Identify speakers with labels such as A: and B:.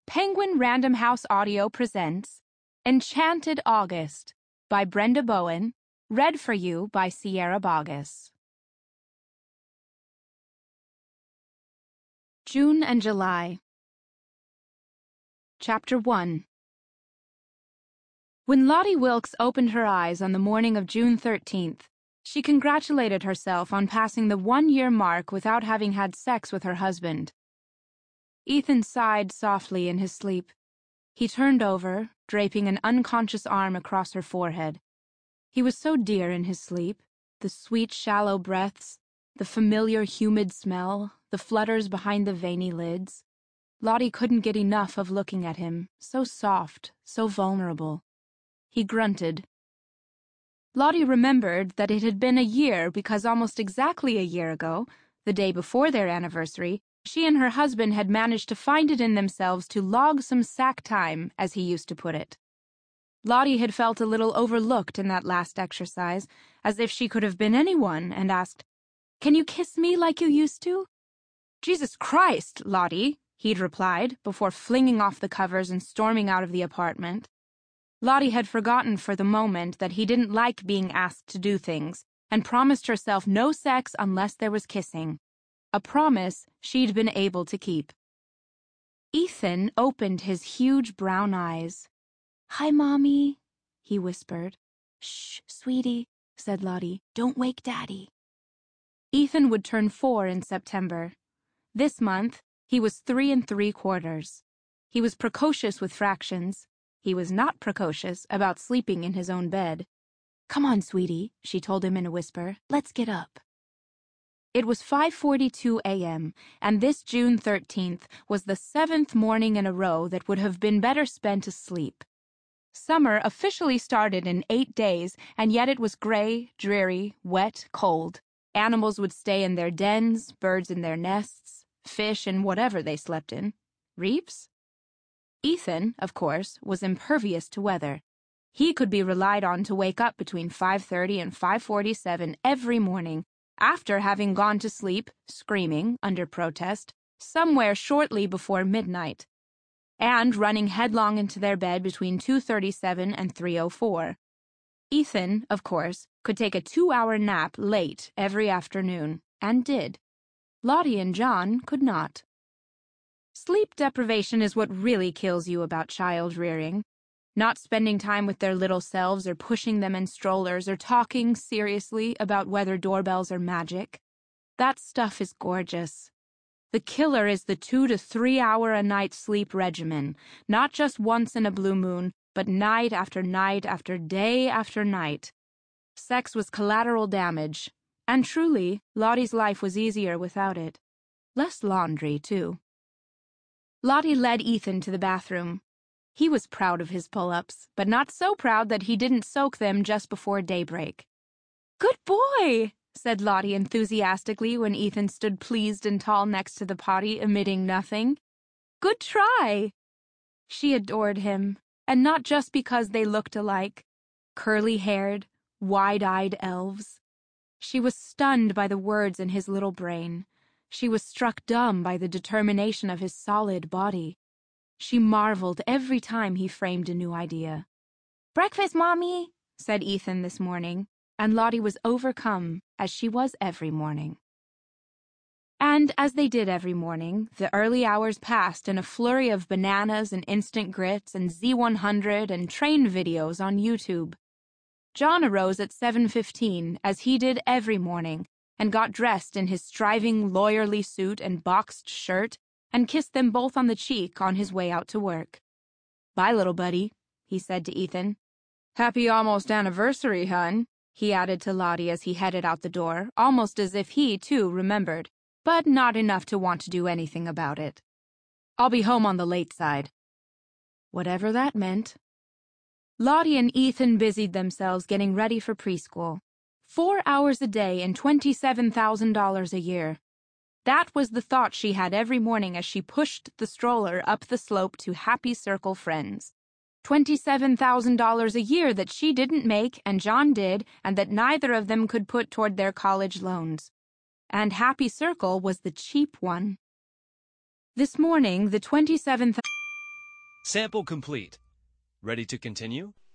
A: Penguin Random House Audio presents Enchanted August by Brenda Bowen, read for you by Sierra Boggess. June and July. Chapter 1. When Lottie Wilkes opened her eyes on the morning of June 13th, she congratulated herself on passing the 1-year mark without having had sex with her husband. Ethan sighed softly in his sleep. He turned over, draping an unconscious arm across her forehead. He was so dear in his sleep, the sweet shallow breaths, the familiar humid smell, the flutters behind the veiny lids. Lottie couldn't get enough of looking at him, so soft, so vulnerable. He grunted. Lottie remembered that it had been a year because almost exactly a year ago, the day before their anniversary, she and her husband had managed to find it in themselves to log some sack time, as he used to put it. Lottie had felt a little overlooked in that last exercise, as if she could have been anyone, and asked, "Can you kiss me like you used to?" "Jesus Christ, Lottie," he'd replied, before flinging off the covers and storming out of the apartment. Lottie had forgotten for the moment that he didn't like being asked to do things, and promised herself no sex unless there was kissing. A promise she'd been able to keep. Ethan opened his huge brown eyes. "Hi, Mommy," he whispered. "Shh, sweetie," said Lottie. "Don't wake Daddy." Ethan would turn 4 in September. This month, he was 3 3/4. He was precocious with fractions. He was not precocious about sleeping in his own bed. "Come on, sweetie," she told him in a whisper. "Let's get up." It was 5:42 a.m., and this June 13th was the 7th morning in a row that would have been better spent asleep. Summer officially started in 8 days, and yet it was gray, dreary, wet, cold. Animals would stay in their dens, birds in their nests, fish in whatever they slept in. Reefs? Ethan, of course, was impervious to weather. He could be relied on to wake up between 5:30 and 5:47 every morning, after having gone to sleep, screaming, under protest, somewhere shortly before midnight, and running headlong into their bed between 2:37 and 3:04. Ethan, of course, could take a 2-hour nap late every afternoon, and did. Lottie and John could not. Sleep deprivation is what really kills you about child rearing. Not spending time with their little selves or pushing them in strollers or talking seriously about whether doorbells are magic. That stuff is gorgeous. The killer is the 2 to 3 hour a night sleep regimen, not just once in a blue moon, but night after night after day after night. Sex was collateral damage, and truly, Lottie's life was easier without it. Less laundry, too. Lottie led Ethan to the bathroom. He was proud of his pull-ups, but not so proud that he didn't soak them just before daybreak. "Good boy," said Lottie enthusiastically when Ethan stood pleased and tall next to the potty, emitting nothing. "Good try." She adored him, and not just because they looked alike. Curly-haired, wide-eyed elves. She was stunned by the words in his little brain. She was struck dumb by the determination of his solid body. She marveled every time he framed a new idea. "Breakfast, Mommy," said Ethan this morning, and Lottie was overcome, as she was every morning. And as they did every morning, the early hours passed in a flurry of bananas and instant grits and Z100 and train videos on YouTube. John arose at 7:15, as he did every morning, and got dressed in his striving lawyerly suit and boxed shirt, and kissed them both on the cheek on his way out to work. "Bye, little buddy," he said to Ethan. "Happy almost anniversary, hun," he added to Lottie as he headed out the door, almost as if he, too, remembered, but not enough to want to do anything about it. "I'll be home on the late side." Whatever that meant. Lottie and Ethan busied themselves getting ready for preschool. 4 hours a day and $27,000 a year. That was the thought she had every morning as she pushed the stroller up the slope to Happy Circle Friends. $27,000 a year that she didn't make and John did, and that neither of them could put toward their college loans. And Happy Circle was the cheap one. This morning, the 27th...
B: Sample complete. Ready to continue?